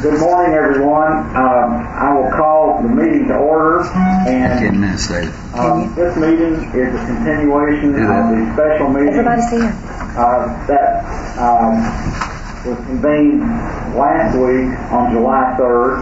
Good morning, everyone. I will call the meeting to order, and 10 minutes later. This meeting is a continuation of the special meeting Everybody's here. that was convened last week on July 3rd.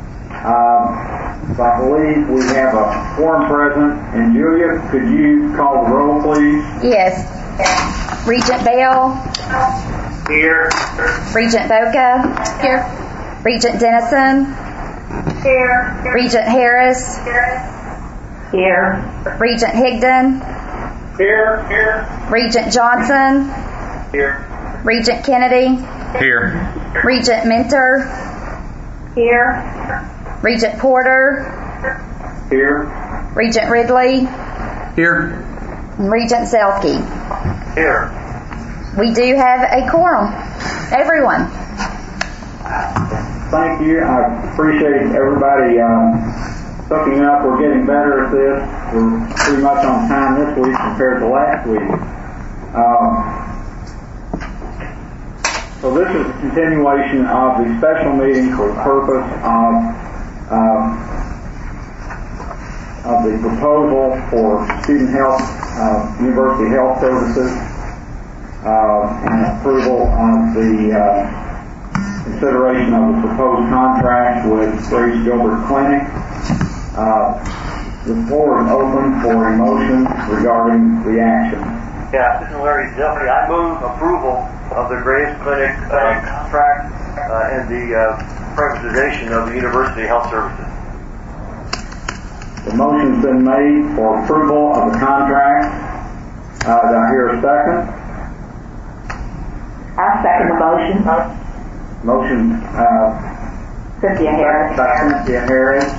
So I believe we have a quorum present. And Julia, could you call the roll, please? Yes. Regent Bell. Here. Regent Boca. Here. Regent Dennison. Here. Regent Harris. Here. Regent Higdon. Here. Regent Johnson. Here. Regent Kennedy. Here. Regent Minter. Here. Regent Porter. Here. Regent Ridley. Here. And Regent Selke. Here. We do have a quorum. Everyone. Thank you. I appreciate everybody hooking up. We're getting better at this. We're pretty much on time this week compared to last week. So this is a continuation of the special meeting for the purpose of the proposal for student health, university health services, and approval of the consideration of the proposed contract with Grace Gilbert Clinic. The floor is open for a motion regarding the action. Yeah, this is Larry Duffy. I move approval of the Grace Clinic contract and the privatization of the University Health Services. The motion's been made for approval of the contract. Do I hear a second? I second the motion. Motion Cynthia Harris. by Cynthia Harris.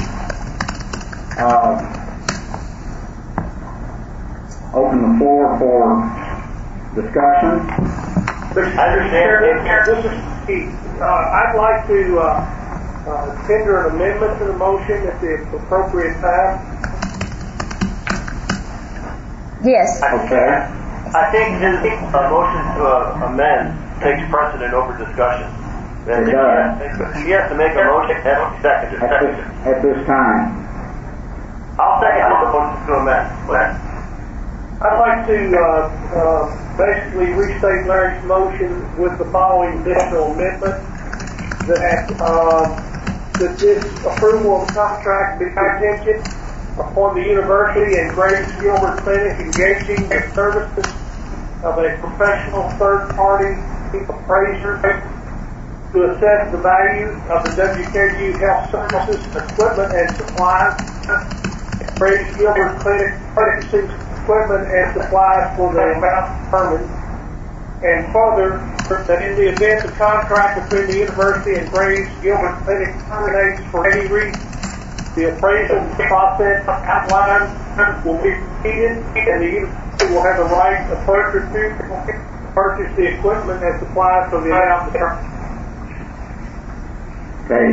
Open the floor for discussion. I understand. This is Keith. I'd like to tender an amendment to the motion at the appropriate time. Yes. Okay. I think his motion to amend takes precedent over discussion. It does. He has to make a motion and second it. At this time. I'll second the motion to amend. I'd like to basically restate Larry's motion with the following additional amendment: that this approval of the contract be contingent upon the university and Grace Gilbert Clinic engaging the services of a professional third-party appraiser to assess the value of the WKU Health Services equipment and supplies. Grace Gilbert Clinic purchases equipment and supplies for the amount determined, and further, that in the event the contract between the university and Grace Gilbert Clinic terminates for any reason, the appraisal process outlined will be repeated, and the university will have the right of purchase the equipment and supplies for the amount determined. Okay.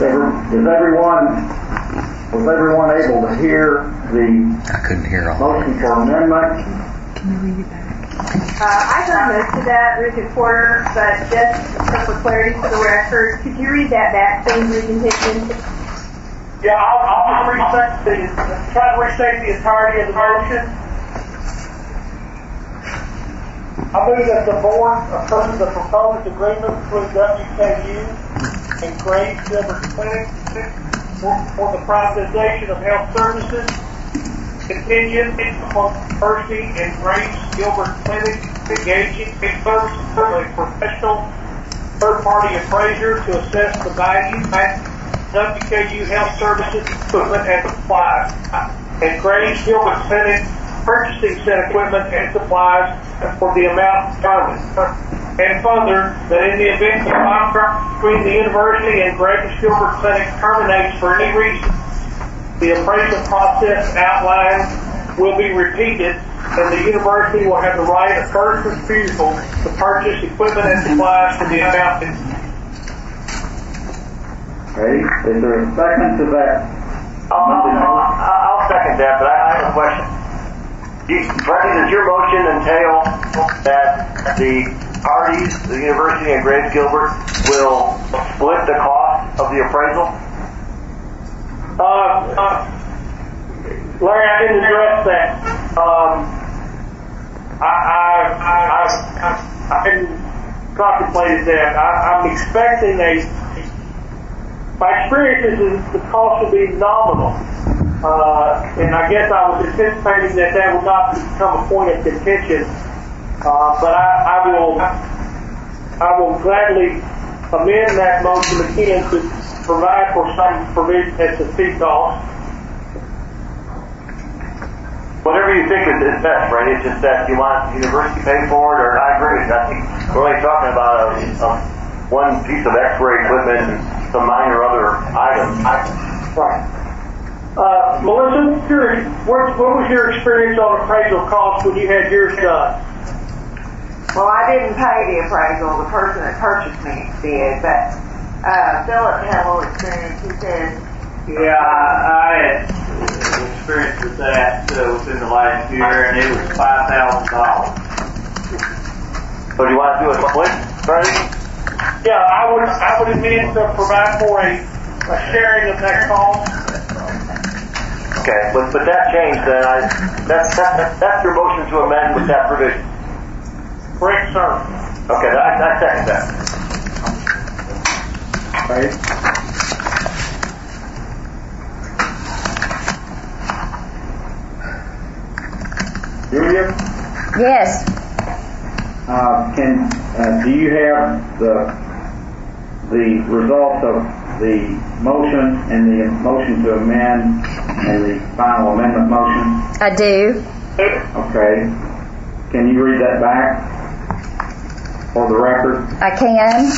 Was everyone able to hear the I couldn't hear all. motion for amendment? I got most of that, Regent Porter, but just for clarity for the record, could you read that back, please, Regent Higdon? Yeah, I'll just try to restate the entirety of the motion. I move that the board approve the proposed agreement between WKU and Grace Gilbert Clinic for the privatization of health services, contingent upon the university and Grace Gilbert Clinic engaging in services of a professional third-party appraiser to assess the value of WKU Health Services equipment and supplies, and Grace Gilbert Clinic purchasing said equipment and supplies for the amount determined. And further, that in the event the contract between the university and Grace Gilbert Clinic terminates for any reason, the appraisal process outlined will be repeated, and the university will have the right of first refusal to purchase equipment and supplies for the amount. Okay. Is there a second to that? I'll second that, but I have a question. Does your motion entail that the parties, the university and Grace Gilbert, will split the cost of the appraisal? Larry, I didn't address that. I hadn't contemplated that. I'm expecting my experience is the cost will be nominal. And I guess I was anticipating that would not become a point of contention. But I will gladly amend that motion again to provide for some provision as to fee cost. Whatever you think is best, right? It's just that you want the university paid for it, or I agree with you. I think we're only talking about one piece of X-ray equipment and some minor other items. Right. Melissa, what was your experience on appraisal costs when you had yours done? Well, I didn't pay the appraisal. The person that purchased me did, but Philip had a little experience. He said, "Yeah, I had experience with that within the last year, and it was $5,000." So do you want to do it split, Freddie? Yeah, I would amend to provide for a sharing of that cost. Okay, but that changed then. That's your motion to amend with that provision. Correct, sir. Okay, I second that. Right. Julia? Yes. Do you have the results of the motion and the motion to amend and the final amendment motion? I do. Okay. Can you read that back for the record? I can.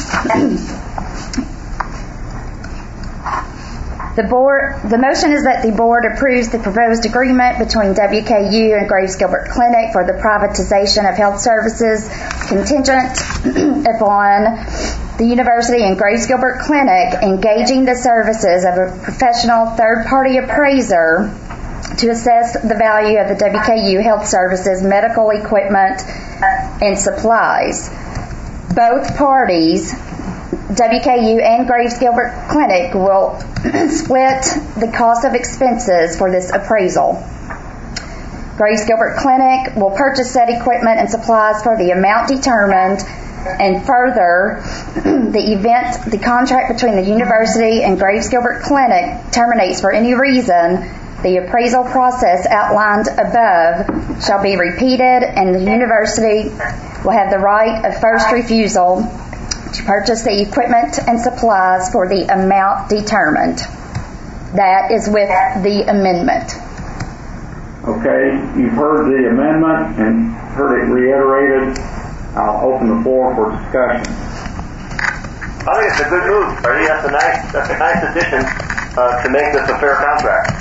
The motion is that the board approves the proposed agreement between WKU and Graves Gilbert Clinic for the privatization of health services contingent upon the university and Graves Gilbert Clinic engaging the services of a professional third-party appraiser to assess the value of the WKU health services, medical equipment, and supplies. Both parties, WKU and Graves Gilbert Clinic, will split the cost of expenses for this appraisal. Graves Gilbert Clinic will purchase said equipment and supplies for the amount determined, and further, the contract between the university and Graves Gilbert Clinic terminates for any reason, the appraisal process outlined above shall be repeated, and the university will have the right of first refusal to purchase the equipment and supplies for the amount determined. That is with the amendment. Okay, you've heard the amendment and heard it reiterated. I'll open the floor for discussion. I think it's a good move, Freddie. That's a nice addition to make this a fair contract.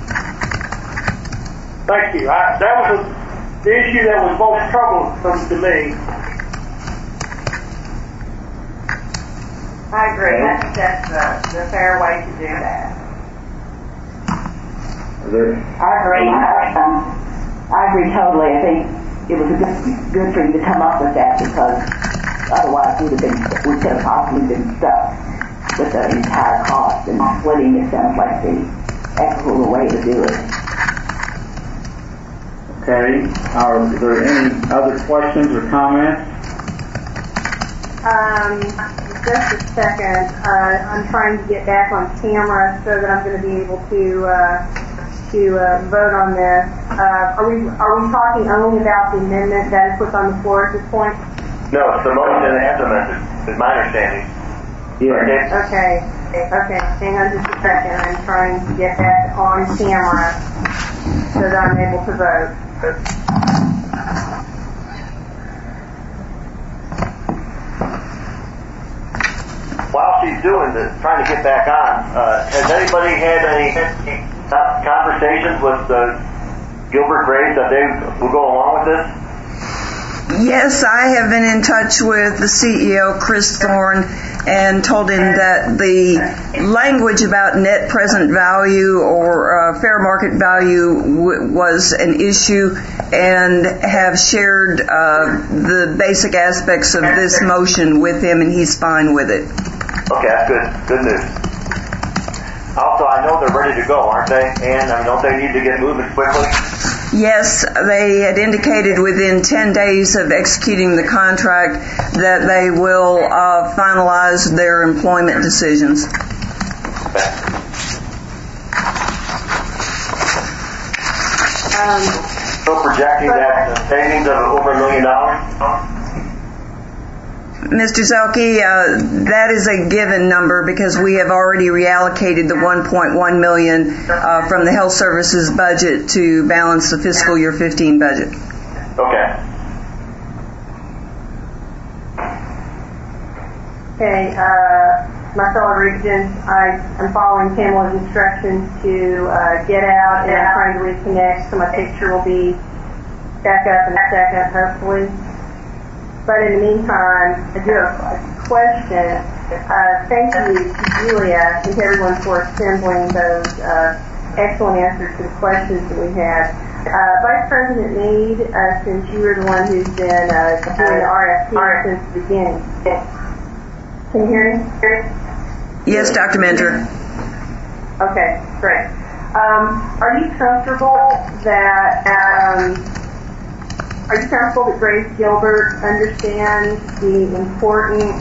Thank you. That was the issue that was most troublesome to me. I agree. I think that's the fair way to do that. I agree. I agree totally. I think it was good for you to come up with that, because otherwise we could have possibly been stuck with the entire cost, and splitting it sounds like the equitable way to do it. Okay. Are there any other questions or comments? Just a second. I'm trying to get back on camera so that I'm going to be able to vote on this. Are we talking only about the amendment that is put on the floor at this point? No, it's the motion as amended, is my understanding. Yeah. Okay. Hang on just a second. I'm trying to get back on camera so that I'm able to vote. While she's doing this, trying to get back on, has anybody had any conversations with Gilbert Graves that they will go along with this? Yes, I have been in touch with the CEO, Chris Thorne, and told him that the language about net present value or fair market value was an issue, and have shared the basic aspects of this motion with him, and he's fine with it. Okay, that's good. Good news. ready to go, aren't they? And don't they need to get moving quickly? Yes, they had indicated within 10 days of executing the contract that they will finalize their employment decisions. So projecting that savings of over $1 million? Mr. Zelke, that is a given number because we have already reallocated the $1.1 million from the health services budget to balance the fiscal year 15 budget. Okay. Okay, my fellow regents, I'm following Pamela's instructions to get out, and I'm trying to reconnect, so my picture will be back up in a second, hopefully. But in the meantime, I do have a question. Thank you to Julia and to everyone for assembling those excellent answers to the questions that we had. Vice President Meade, since you were the one who's been doing the RFP since the beginning. Can you hear me? Yes, Dr. Mentor. Okay, great. Are you comfortable that Grace Gilbert understands the importance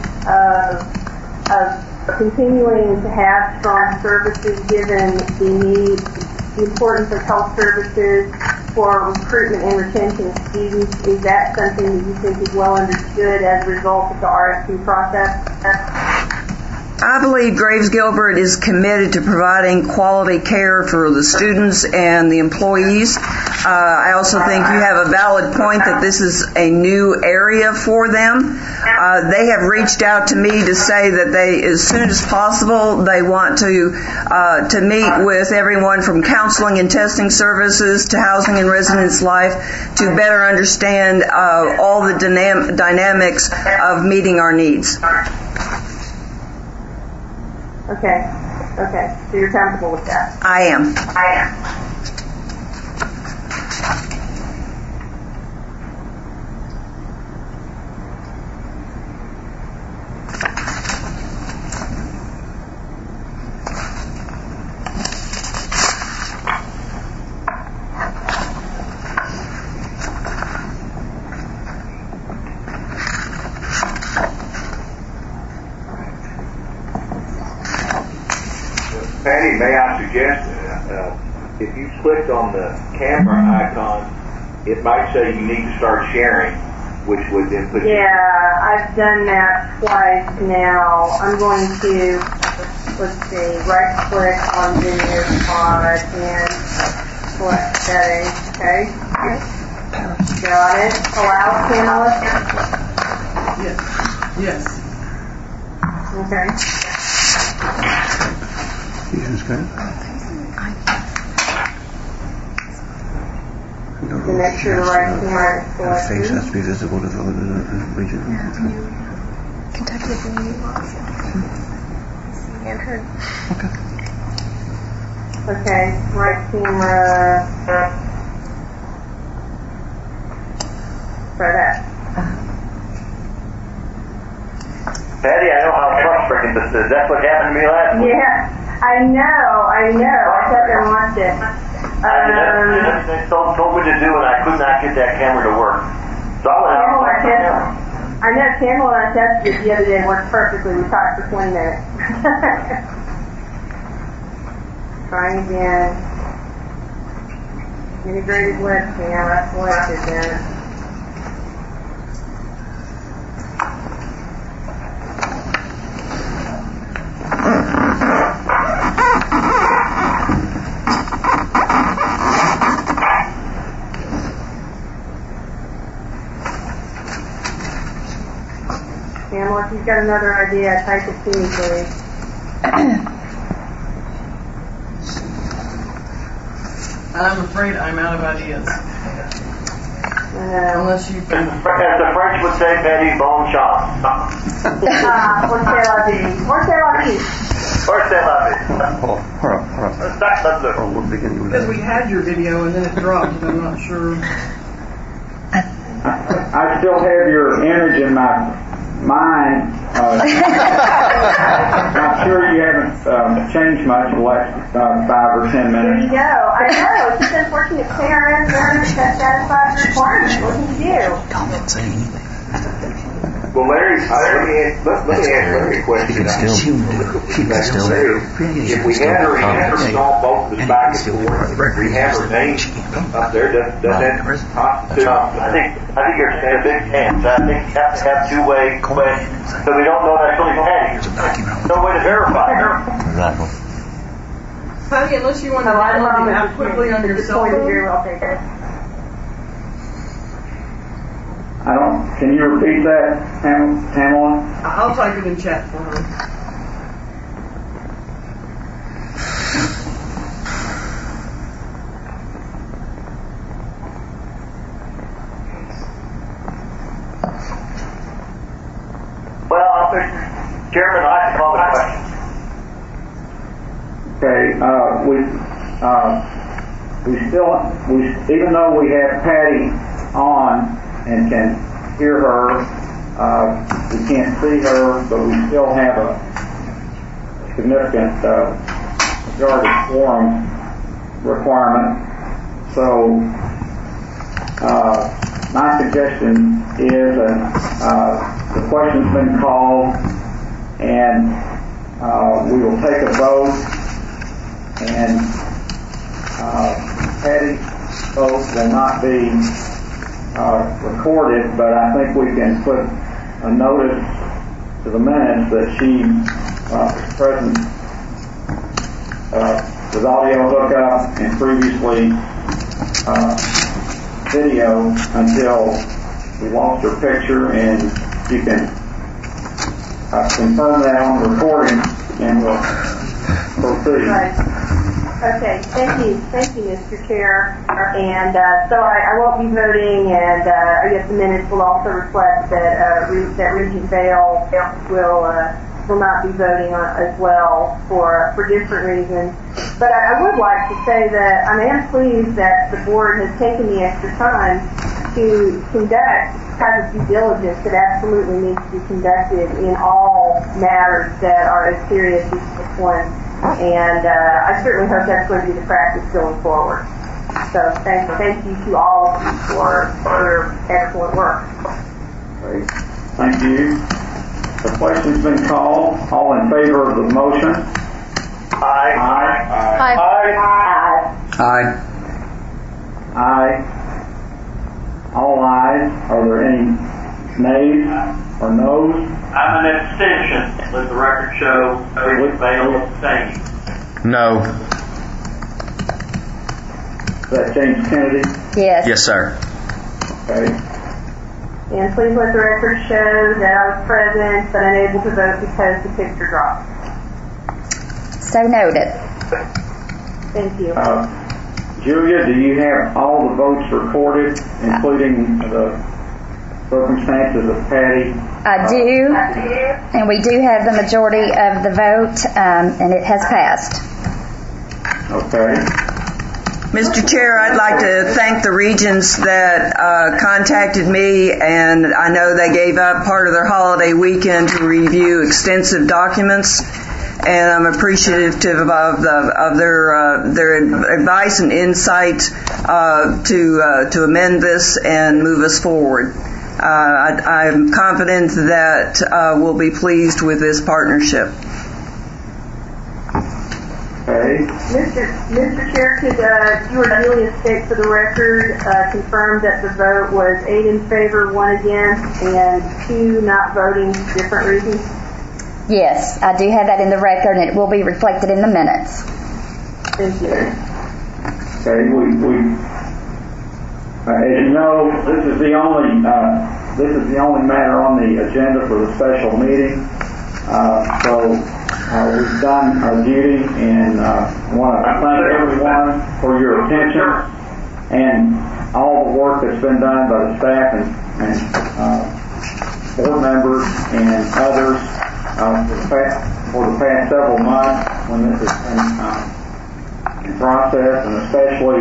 of continuing to have strong services given the importance of health services for recruitment and retention of students? Is that something that you think is well understood as a result of the RFP process? I believe Graves Gilbert is committed to providing quality care for the students and the employees. I also think you have a valid point that this is a new area for them. They have reached out to me to say that they, as soon as possible, they want to meet with everyone from counseling and testing services to housing and residence life to better understand all the dynamics of meeting our needs. Okay. So you're comfortable with that? I am. Patty, may I suggest if you clicked on the camera icon, it might say you need to start sharing, which would then put you... Yeah, I've done that twice now. I'm going to, right click on video pod and select settings, okay? Got it. Allow panelists? Yes. Okay. To make sure the right camera is selected. Face has to be visible to the region. Kentucky is the meeting box. And her. Okay, right camera. Try that. Patty, I know how frustrating this is. That's what happened to me last week. Yeah, I know. I sat there and watched it. They told me to do it, and I could not get that camera to work. So I went out. I know Pamela and I tested it the other day and worked perfectly. We talked for 20 minutes. Trying again. Integrated webcam. I selected that. Pamela, if you've got another idea, type it to me, please. I'm afraid I'm out of ideas. Unless you can... As the French would say, Betty, bon chance. Or c'est la vie. Or c'est la vie. Or c'est la vie. Hold on. Because we had your video and then it dropped, and I'm not sure. I still have your image in my mine, I'm sure you haven't changed much in the last 5 or 10 There minutes. you go. I know. It's just unfortunate parents are satisfied the requirements. What can you do? Can't say anything. Well, Larry, let me ask Larry a question. She can still. Larry, if we had her install both of the back and forth, we have her name up there, does that constitute? I think you're saying a big chance. I think you have to have two-way, so we don't know that's really Patty. No way to verify her. Exactly. Honey, unless you want to download the app quickly on your cell phone. Very well taken. Can you repeat that, Pamela? I'll type it in chat for her. Well, Chairman, I have to call the question. Okay, even though we have Patty on and can hear her, we can't see her, but we still have a significant majority quorum requirement. So my suggestion is that the question's been called, and we will take a vote, and Patty's vote will not be recorded, but I think we can put a notice to the minutes that she was present with audio hookup and previously video until we lost her picture, and you can confirm that on the recording, and we'll proceed. Right. Okay, thank you, Mr. Chair. And so I won't be voting, and I guess the minutes will also reflect that Regent Vale will not be voting on as well for different reasons. But I would like to say that I am pleased that the board has taken the extra time to conduct type of due diligence that absolutely needs to be conducted in all matters that are as serious as this one. And I certainly hope that's going to be the practice going forward. So thank you to all of you for your excellent work. Great. Thank you. The question's been called. All in favor of the motion? Aye. Aye. Aye. Aye. Aye. All ayes. Are there any nays or noes? I'm an abstention. Let the record show Regent Vale abstaining. No. Is that James Kennedy? Yes. Yes, sir. Okay. And please let the record show that I was present but unable to vote because the picture dropped. So noted. Thank you. Julia, do you have all the votes recorded, including the circumstances of Patty? I do, and we do have the majority of the vote, and it has passed. Okay. Mr. Chair, I'd like to thank the regions that contacted me, and I know they gave up part of their holiday weekend to review extensive documents, and I'm appreciative of their advice and insight to amend this and move us forward. I'm confident that we'll be pleased with this partnership. Okay. Mr. Chair, could you or Julia state for the record, confirm that the vote was 8 in favor, 1 against, and 2 not voting for different reasons? Yes, I do have that in the record, and it will be reflected in the minutes. Thank you. Okay. As you know, this is the only matter on the agenda for the special meeting. So we've done our duty, and want to thank everyone for your attention and all the work that's been done by the staff and board members and others for the past several months when this has been in process, and especially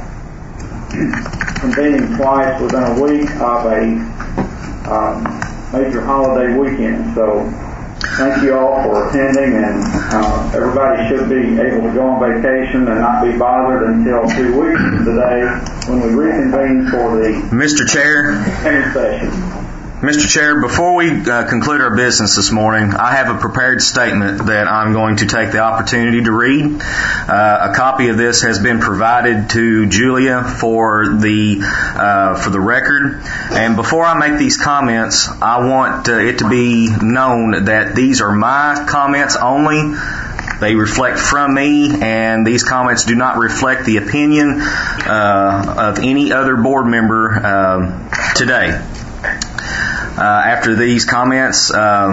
convening twice within a week of a major holiday weekend. So thank you all for attending, and everybody should be able to go on vacation and not be bothered until 2 weeks from today when we reconvene for the Mr. Chair. session. Mr. Chair, before we conclude our business this morning, I have a prepared statement that I'm going to take the opportunity to read. A copy of this has been provided to Julia for the record. And before I make these comments, I want it to be known that these are my comments only. They reflect from me, and these comments do not reflect the opinion of any other board member today. After these comments, I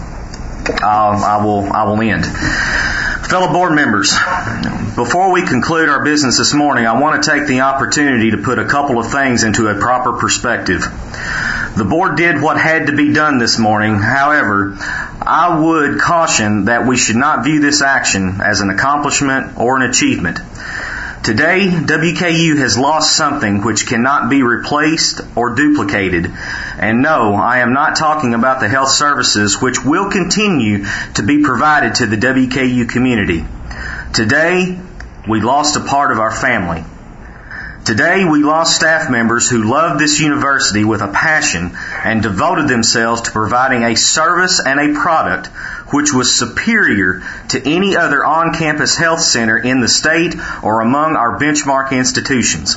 will end. Fellow board members, before we conclude our business this morning, I want to take the opportunity to put a couple of things into a proper perspective. The board did what had to be done this morning. However, I would caution that we should not view this action as an accomplishment or an achievement. Today, WKU has lost something which cannot be replaced or duplicated. And no, I am not talking about the health services which will continue to be provided to the WKU community. Today, we lost a part of our family. Today, we lost staff members who loved this university with a passion and devoted themselves to providing a service and a product which was superior to any other on-campus health center in the state or among our benchmark institutions.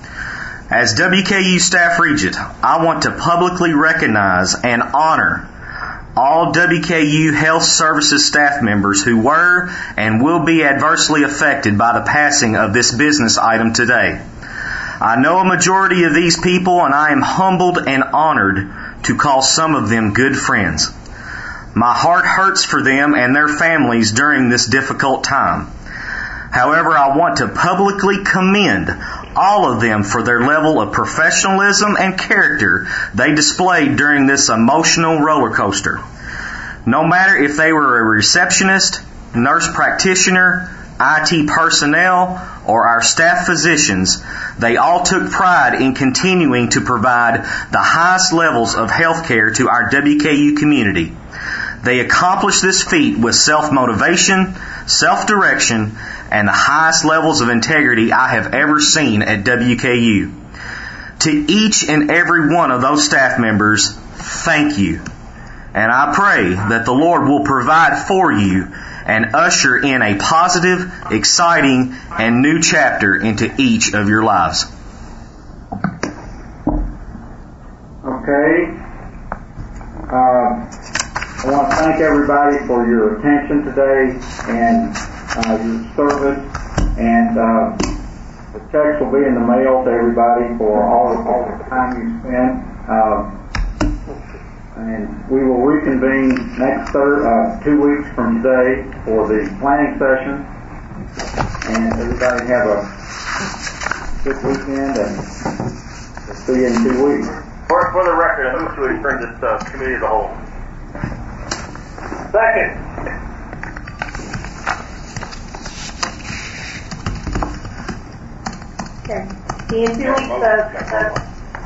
As WKU Staff Regent, I want to publicly recognize and honor all WKU Health Services staff members who were and will be adversely affected by the passing of this business item today. I know a majority of these people, and I am humbled and honored to call some of them good friends. My heart hurts for them and their families during this difficult time. However, I want to publicly commend all of them for their level of professionalism and character they displayed during this emotional roller coaster. No matter if they were a receptionist, nurse practitioner, IT personnel, or our staff physicians, they all took pride in continuing to provide the highest levels of health care to our WKU community. They accomplished this feat with self-motivation, self-direction, and the highest levels of integrity I have ever seen at WKU. To each and every one of those staff members, thank you. And I pray that the Lord will provide for you and usher in a positive, exciting, and new chapter into each of your lives. Okay. I want to thank everybody for your attention today and your service. And the checks will be in the mail to everybody for all the time you spent. And we will reconvene next 2 weeks from today for the planning session. And everybody have a good weekend, and we'll see you in 2 weeks. For the record, I move to adjourn this committee as a whole. Second. Okay. See you in 2 weeks.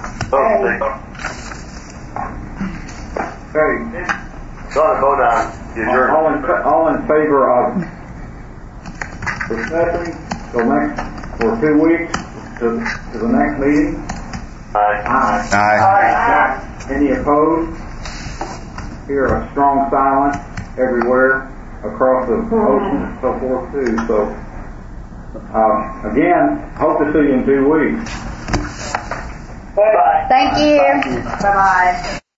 Okay. Go on and vote on the adjournment. All in favor of recessing for 2 weeks to the next meeting? Aye. Aye. Any opposed? Hear a strong silence everywhere across the ocean and so forth too. So again, hope to see you in 2 weeks. Bye-bye. Thank you. Bye-bye.